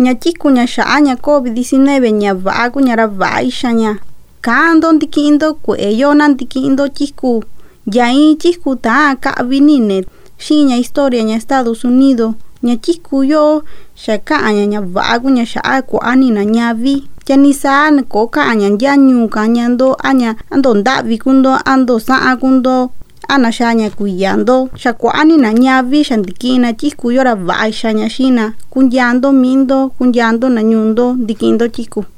ña chiku ña xa'a ña COVID-19 ña va'a ku ña ra va'a ixaña. Ka'ando ndikindo kueyo na ndikindo chiku. Yain chiku ta ka'vi nine xi ña historia ña Estados Unidos. Ña chiku yo xa ka'aña ña va'a ku ña xa'a kua'ani na ñavi. Chanisa ko ka'aña ntiañu kañando aña ando nda'vi kundo ando sa'a kundo ana xaña kuyando xa kua'ani na ñavi xa ndikina chiku yo ra va'a xaña xina kundiando mindo kundiando na ñundo ndikindo chiku.